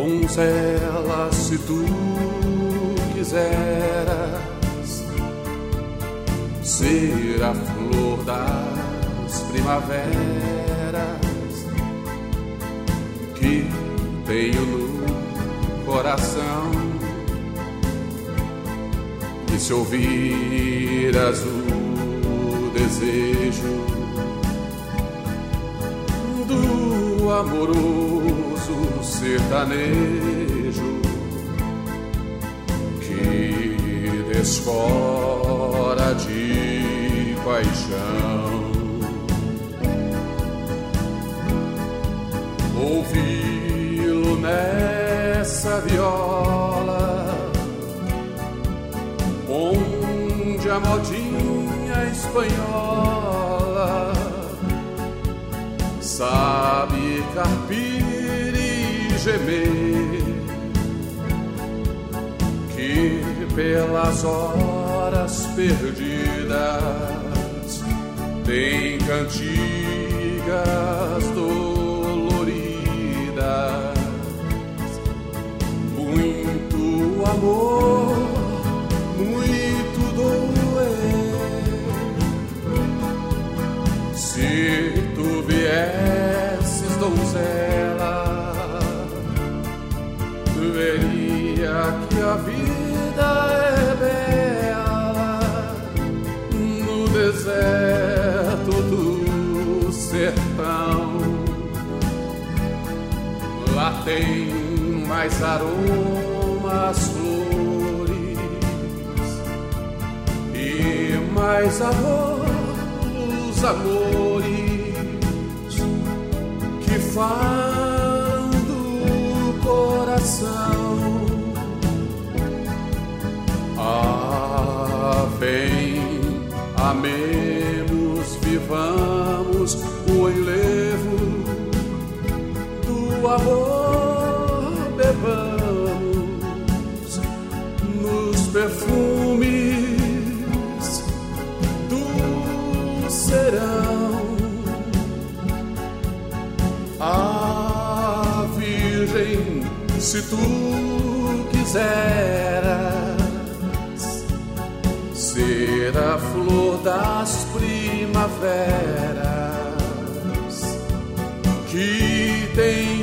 Donzela, se tu quiseras ser a flor das primaveras que tenho no coração, e se ouviras o desejo do amoroso sertanejo que desfora de paixão, ouvi-lo nessa viola onde a modinha espanhola sabe carpir e gemer, que pelas horas perdidas tem cantigas doloridas, muito amor, muito doer. Se tu viesses, donzela, veria que a vida é bela no deserto do sertão. Lá tem mais aromas, flores e mais amor, os amores que falam do coração. Ah, vem, amemos, vivamos o enlevo do amor, bebamos nos perfumes do serão. Ah, Virgem, se tu quiseras ser a flor das primaveras que tem